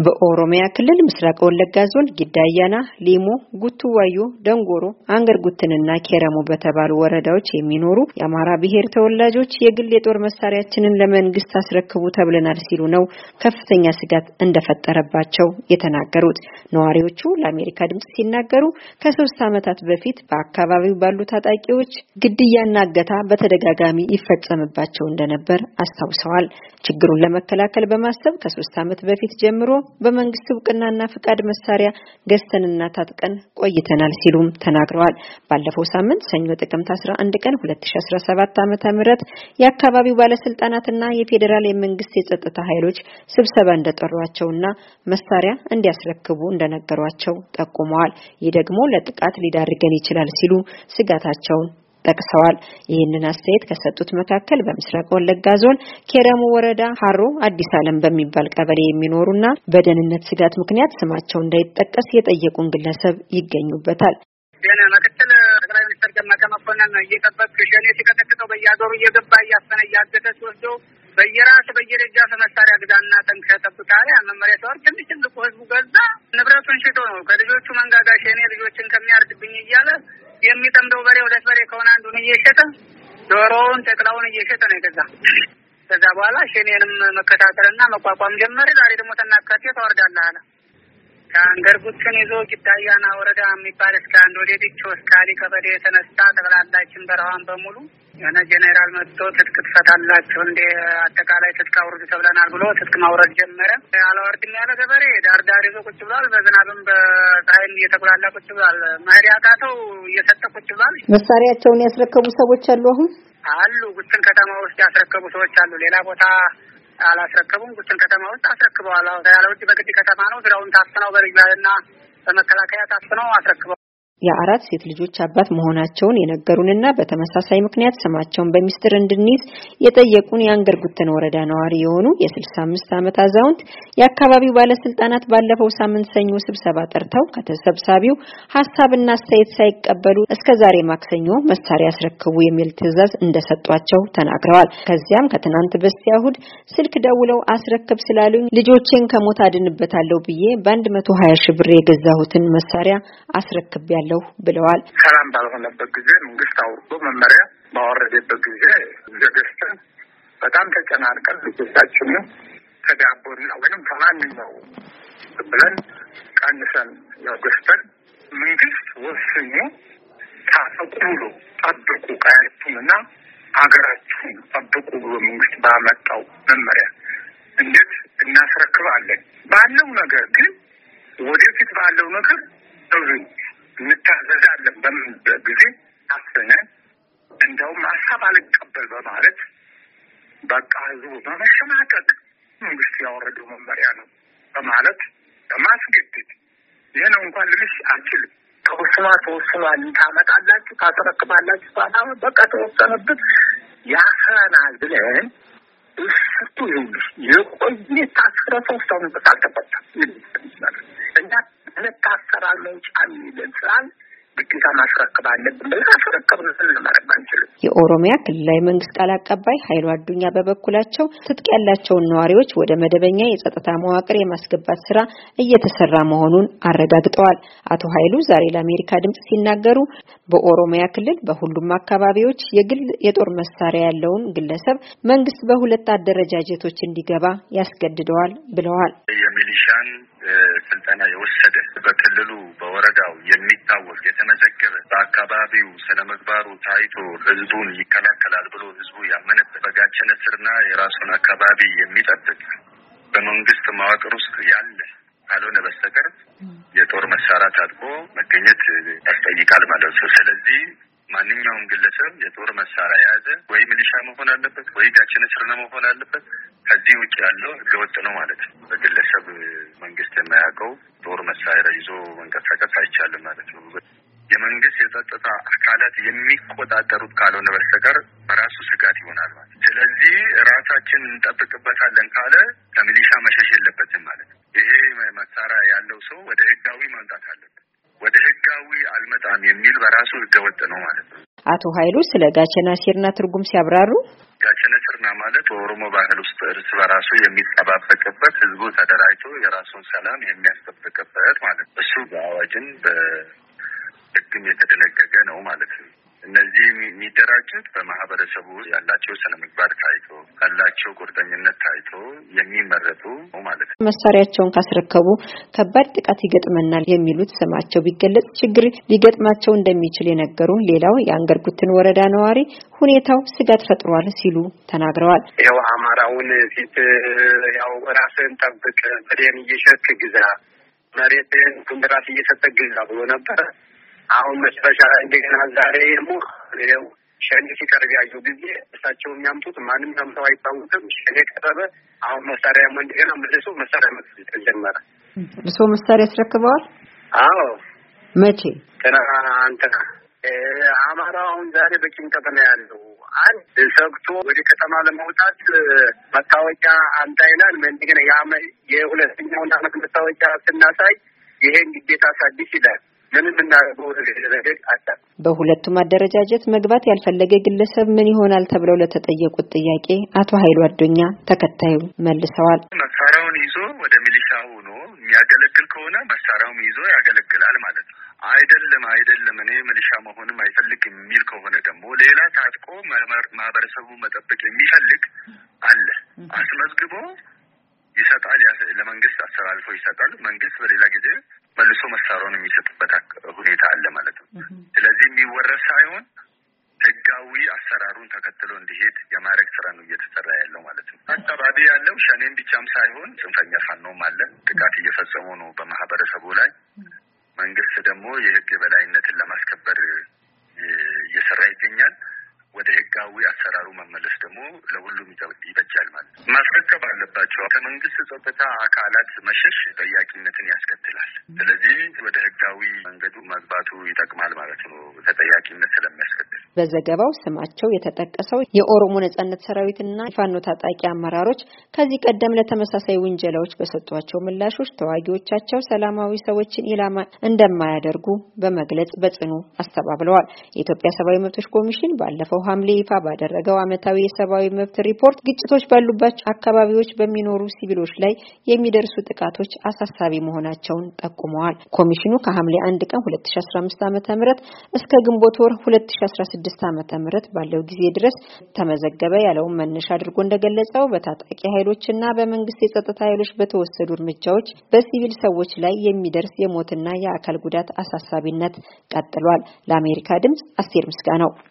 በኦሮሚያ ክልል ምስራቅ ወለጋ ዞን ጊዳያና፣ ሊሙ፣ ጉቱ ዋዮ፣ ደንጎሮ፣ አንገርጉትንና ኬረሙ በተባሉ ወረዳዎች የሚኖሩ የአማራ ብሔር ተወላጆች የግል የጦር መሳሪያችንን ለመንግስት አስረክቡ ተብለናል ሲሉ ነው ከፍተኛ ስጋት እንደፈጠረባቸው የተናገሩት። ነዋሪዎቹ ለአሜሪካ ድምጽ ሲናገሩ ከ3 ዓመታት በፊት በአካባቢው ባሉ ታጣቂዎች ግድያና እገታ በተደጋጋሚ ይፈጸምባቸው እንደነበር አስታውሰዋል። ችግሩን ለመከላከል በማሰብ ከ3 ዓመት በፊት ጀምሮ በመንግስት ዕውቅናና ፍቃድ መሳሪያ ገዝተንና ታጥቀን ቆይተናል ሲሉም ተናግረዋል። ባለፈው ሳምንት ሰኞ ጥቅምት 11 ቀን 2017 ዓ.ም የአካባቢው ባለስልጣናትና የፌደራል የመንግስት የጸጥታ ኃይሎች ስብሰባ እንደጠሯቸውና መሳሪያ እንዲያስረክቡ እንደነገሯቸው ጠቁመዋል። ይህ ደግሞ ለጥቃት ሊዳርገን ይችላል ሲሉ ስጋታቸውን ጠቅሰዋል። ይህንን አስተያየት ከሰጡት መካከል በምስራቅ ወለጋ ዞን ኬረሙ ወረዳ ሀሮ አዲስ ዓለም በሚባል ቀበሌ የሚኖሩና በደህንነት ስጋት ምክንያት ስማቸው እንዳይጠቀስ የጠየቁን ግለሰብ ይገኙበታል። ምክትል ጠቅላይ ሚኒስትር ደመቀ መኮንን እየጠበቅ ሸኔ ሲቀጠቅጠው በየሀገሩ እየገባ እያፈነ እያገተ ሲወስደው በየደጃፍ መሳሪያ ግዛና ጠንክሸ ጠብቃለ መመሪያ ተወር ትልቁ ህዝቡ ገዛ ንብረቱን ሽጦ ነው ከልጆቹ መንጋጋ ሸኔ ልጆችን ከሚያርድብኝ እያለ የሚጠምደው በሬ ሁለት በሬ ከሆነ አንዱን እየሸጠ ዶሮውን ተክላውን እየሸጠ ነው የገዛ። ከዛ በኋላ ሸኔንም መከታተልና መቋቋም ጀመረ። ዛሬ ደግሞ ተናካቴ ተወርዳለህ አለ። ከአንገርጉትን ይዞ ጊዳያና ወረዳ የሚባል እስከ አንድ ወዴዲቾ እስከ አሊ ቀበሌ የተነሳ ጠቅላላችን በረሃን በሙሉ የሆነ ጄኔራል መጥቶ ትጥቅ ትፈታላችሁ እንደ አጠቃላይ ትጥቅ አውርዱ ተብለናል ብሎ ትጥቅ ማውረድ ጀመረ። አላወርድም ያለ ገበሬ ዳር ይዞ ቁጭ ብሏል። በዝናብም በፀሐይም እየተጉላላ ቁጭ ብሏል። መሄድ ያቃተው እየሰጠ ቁጭ ብሏል። መሳሪያቸውን ያስረከቡ ሰዎች አሉ ጉትን ከተማ ውስጥ ያስረከቡ ሰዎች አሉ። ሌላ ቦታ አላስረከቡም። ጉትን ከተማ ውስጥ አስረክበዋል። ያለውድ በግድ ከተማ ነው። ስራውን ታፍነው በልጅና በመከላከያ ታፍነው አስረክበዋል። የአራት ሴት ልጆች አባት መሆናቸውን የነገሩንና በተመሳሳይ ምክንያት ስማቸውን በሚስጥር እንድንይዝ የጠየቁን የአንገርጉትን ወረዳ ነዋሪ የሆኑ የ65 ዓመት አዛውንት የአካባቢው ባለስልጣናት ባለፈው ሳምንት ሰኞ ስብሰባ ጠርተው ከተሰብሳቢው ሐሳብና አስተያየት ሳይቀበሉ እስከዛሬ ማክሰኞ መሳሪያ አስረክቡ የሚል ትዕዛዝ እንደሰጧቸው ተናግረዋል። ከዚያም ከትናንት በስቲያ እሁድ ስልክ ደውለው አስረክብ ስላሉኝ ልጆቼን ከሞት አድንበታለሁ ብዬ በ120 ሺህ ብር የገዛሁትን መሳሪያ አስረክብ ብለዋል። ሰላም ባልሆነበት ጊዜ መንግስት አውርዶ መመሪያ ባወረደበት ጊዜ ዘገስተን በጣም ተጨናንቀን ልጆቻችን ተዳቦና ወይንም ከማንኛው ብለን ቀንሰን ያገስተን መንግስት ወስኖ ታፈቁሉ ጠብቁ ቀያችሁንና ሀገራችሁን ጠብቁ ብሎ መንግስት ባመጣው መመሪያ እንዴት እናስረክባለን ባለው ነገር ግን ወደፊት ባለው ነገር እንታዘዛለን በጊዜ አሰነን እንደውም ሐሳብ አልቀበል በማለት በቃ ህዝቡ በመሸማቀቅ መንግስት ያወረደው መመሪያ ነው በማለት በማስገደድ ይሄን እንኳን ልልሽ አልችልም። ተወስኗል ታመጣላችሁ ታስረክባላችሁ ባላው በቃ ተወሰነበት ያሰናል ብለን እሱ የቆየ ታስረፈው ተንቀሳቀሰ እና ለታሰራል ነው ጫሚልንሳል ግዴታ ማስረከብ አለብን። ለማስረከብ ለማረግ አንችልም። የኦሮሚያ ክልላዊ መንግስት ቃል አቀባይ ኃይሉ አዱኛ በበኩላቸው ትጥቅ ያላቸውን ነዋሪዎች ወደ መደበኛ የጸጥታ መዋቅር የማስገባት ስራ እየተሰራ መሆኑን አረጋግጠዋል። አቶ ኃይሉ ዛሬ ለአሜሪካ ድምጽ ሲናገሩ በኦሮሚያ ክልል በሁሉም አካባቢዎች የግል የጦር መሳሪያ ያለውን ግለሰብ መንግስት በሁለት አደረጃጀቶች እንዲገባ ያስገድደዋል ብለዋል። የሚሊሻን ስልጠና የወሰደ በክልሉ በወረዳው የሚታወቅ የተመዘገበ በአካባቢው ስለመግባሩ ታይቶ ህዝቡን ይከላከላል ብሎ ህዝቡ ያመነበት በጋቸነ ስርና የራሱን አካባቢ የሚጠብቅ በመንግስት መዋቅር ውስጥ ያለ ካልሆነ በስተቀር የጦር መሳሪያ ታጥቆ መገኘት ያስጠይቃል ማለት ነው። ስለዚህ ማንኛውም ግለሰብ የጦር መሳሪያ የያዘ ወይ ሚሊሻ መሆን አለበት ወይ ጋቸነ ስር መሆን አለበት። ከዚህ ውጭ ያለው ህገወጥ ነው ማለት ነው። በግለሰብ መንግስት የማያውቀው ጦር መሳሪያ ይዞ መንቀሳቀስ አይቻልም ማለት ነው። የመንግስት የጸጥታ አካላት የሚቆጣጠሩት ካልሆነ በስተቀር በራሱ ስጋት ይሆናል ማለት ነው። ስለዚህ ራሳችን እንጠብቅበታለን ካለ ከሚሊሻ መሸሽ የለበትም ማለት ነው። ይሄ መሳሪያ ያለው ሰው ወደ ህጋዊ መምጣት አለበት። ወደ ህጋዊ አልመጣም የሚል በራሱ ህገወጥ ነው ማለት ነው። አቶ ኃይሉ ስለ ጋቸና ሲርና ትርጉም ሲያብራሩ ጋቸና ሲርና ማለት በኦሮሞ ባህል ውስጥ እርስ በራሱ የሚጠባበቅበት ህዝቡ ተደራጅቶ የራሱን ሰላም የሚያስጠብቅበት ማለት እሱ በአዋጅን በህግም የተደነገገ ነው ማለት ነው። እነዚህ የሚደራጁት በማህበረሰቡ ያላቸው ስነ ምግባር ታይቶ ያላቸው ቁርጠኝነት ታይቶ የሚመረጡ ነው ማለት ነው። መሳሪያቸውን ካስረከቡ ከባድ ጥቃት ይገጥመናል የሚሉት ስማቸው ቢገለጽ ችግር ሊገጥማቸው እንደሚችል የነገሩን ሌላው የአንገርጉትን ወረዳ ነዋሪ ሁኔታው ስጋት ፈጥሯል ሲሉ ተናግረዋል። ያው አማራውን ፊት ያው ራስን ጠብቅ በደም እየሸክ ግዛ መሬትን ኩንድራት እየሰጠ ግዛ ብሎ ነበር። አሁን መጨረሻ እንደገና ዛሬ ነው ሸኔ ሲቀርብ ያየው ጊዜ እሳቸው የሚያምጡት ማንም ያምጣው አይታወቅም። ሸኔ ቀረበ። አሁን መሳሪያ እንደገና መልሶ መሳሪያ መስጠት ጀመረ። እሱ መሳሪያ ያስረክበዋል። አዎ መቼ አንተ አማራው አሁን ዛሬ በጭንቀት ነው ያለው። አንድ ሰግቶ ወደ ከተማ ለመውጣት መታወቂያ አንተ ይላል። እንደገና የሁለተኛውን ዓመት መታወቂያ ስናሳይ ይሄን ግዴታ አሳድስ ይላል። በሁለቱም አደረጃጀት መግባት ያልፈለገ ግለሰብ ምን ይሆናል ተብለው ለተጠየቁት ጥያቄ አቶ ኃይሉ አዶኛ ተከታዩ መልሰዋል። መሳሪያውን ይዞ ወደ ሚሊሻ ሆኖ የሚያገለግል ከሆነ መሳሪያውን ይዞ ያገለግላል ማለት ነው። አይደለም እኔ ሚሊሻ መሆንም አይፈልግም የሚል ከሆነ ደግሞ ሌላ ታጥቆ ማህበረሰቡ መጠበቅ የሚፈልግ አለ። አስመዝግቦ ይሰጣል፣ ለመንግስት አስተላልፎ ይሰጣል። መንግስት በሌላ ጊዜ መልሶ መሳሪያውን የሚሰጥበት ሁኔታ አለ ማለት ነው። ስለዚህ የሚወረስ ሳይሆን ህጋዊ አሰራሩን ተከትሎ እንዲሄድ የማድረግ ስራ ነው እየተሰራ ያለው ማለት ነው። አካባቢ ያለው ሸኔም ብቻም ሳይሆን ጽንፈኛ ፋኖም አለ፣ ጥቃት እየፈጸሙ ነው በማህበረሰቡ ላይ። መንግስት ደግሞ የህግ የበላይነትን ለማስከበር እየሰራ ይገኛል። ወደ ህጋዊ አሰራሩ መመለስ ደግሞ ለሁሉም ይበጃል ማለት ነው። ማስረከብ አለባቸው። ከመንግስት ጸጥታ አካላት መሸሽ ተጠያቂነትን ያስከትላል። ስለዚህ ወደ ህጋዊ መንገዱ መግባቱ ይጠቅማል ማለት ነው፣ ተጠያቂነት ስለሚያስከትል። በዘገባው ስማቸው የተጠቀሰው የኦሮሞ ነጻነት ሰራዊትና ፋኖ ታጣቂ አመራሮች ከዚህ ቀደም ለተመሳሳይ ውንጀላዎች በሰጧቸው ምላሾች ተዋጊዎቻቸው ሰላማዊ ሰዎችን ኢላማ እንደማያደርጉ በመግለጽ በጽኑ አስተባብለዋል። የኢትዮጵያ ሰብአዊ መብቶች ኮሚሽን ባለፈው ሐምሌ ይፋ ባደረገው ዓመታዊ የሰብአዊ መብት ሪፖርት ግጭቶች ባሉባቸው አካባቢዎች በሚኖሩ ሲቪሎች ላይ የሚደርሱ ጥቃቶች አሳሳቢ መሆናቸውን ጠቁመዋል። ኮሚሽኑ ከሐምሌ 1 ቀን 2015 ዓ.ም እስከ ግንቦት ወር 2016 ዓ.ም ባለው ጊዜ ድረስ ተመዘገበ ያለውን መነሻ አድርጎ እንደገለጸው በታጣቂ ኃይሎችና በመንግስት የጸጥታ ኃይሎች በተወሰዱ እርምጃዎች በሲቪል ሰዎች ላይ የሚደርስ የሞትና የአካል ጉዳት አሳሳቢነት ቀጥሏል። ለአሜሪካ ድምጽ አስቴር ምስጋናው